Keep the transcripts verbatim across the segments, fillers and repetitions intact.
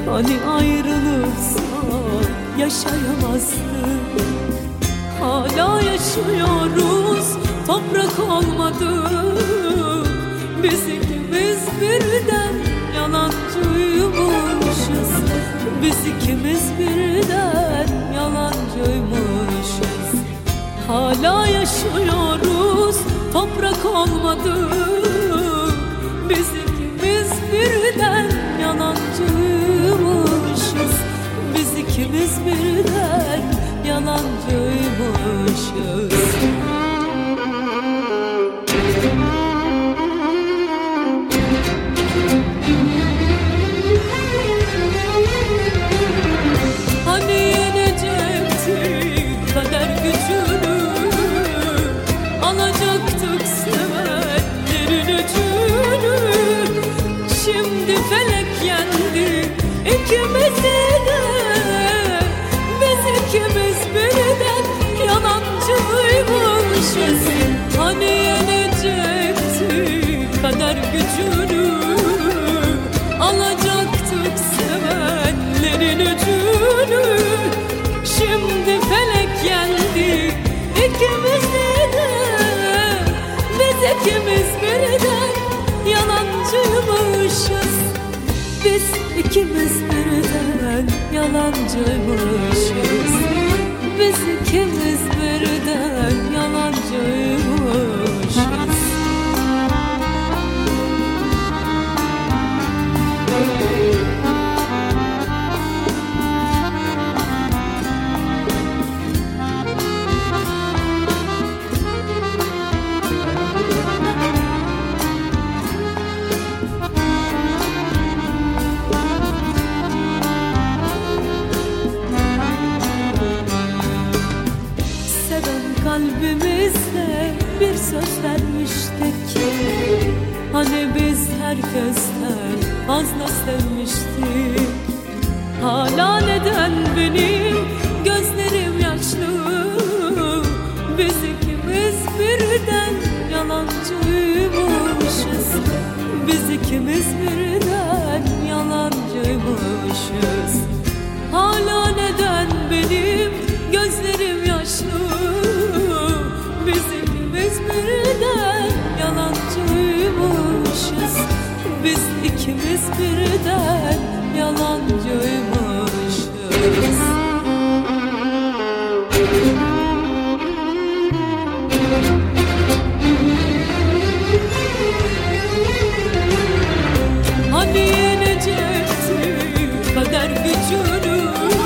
Hani ayrılırsak yaşayamazdık. Hala yaşıyoruz, toprak olmadık. Biz ikimiz birden yalancıymışız. Biz ikimiz birden yalancıymışız. Hala yaşıyoruz, toprak olmadık. Biz ikimiz birden yalancıymışız. Biz ikimiz birden yalancıymışız. Hani yenecektik kader gücünü, alacaktık sevenlerin öcünü. Şimdi felek yendi ikimizi de. Biz ikimiz birden yalancıymışız. Hani yenecektik kader gücünü, alacaktık sevenlerin öcünü. Şimdi felek yendi ikimizi de. Biz ikimiz birden yalancıymışız. Biz ikimiz birden yalancıymışız. Biz ikimiz birden yalancıymışız. Kalbimizde bir söz vermiştik. Hani biz herkesten fazla sevmiştik. Hala neden benim gözlerim yaşlı? Biz ikimiz birden yalancıymışız. Biz ikimiz birden yalancıymışız. Hala neden benim gözlerim yaşlı? Biz ikimiz birden yalancıymışız. Biz ikimiz birden yalancıymışız. Hani yenecektik kader gücünü,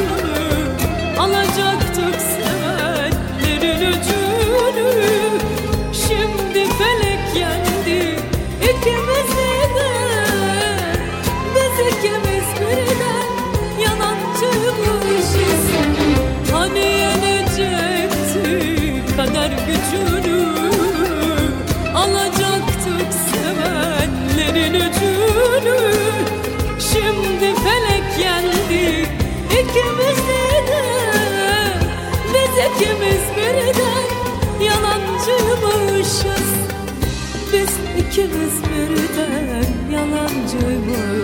alacaktık sevenlerin öcünü. Şimdi felek yendi ikimizi de. Biz ikimiz birden yalancıymışız. Hani yenecektik kader gücünü, alacaktık sevenlerin öcünü. Şimdi felek yendi ikimizi de. Biz ikimiz birden yalancıymışız. Biz ikimiz birden yalancıymışız.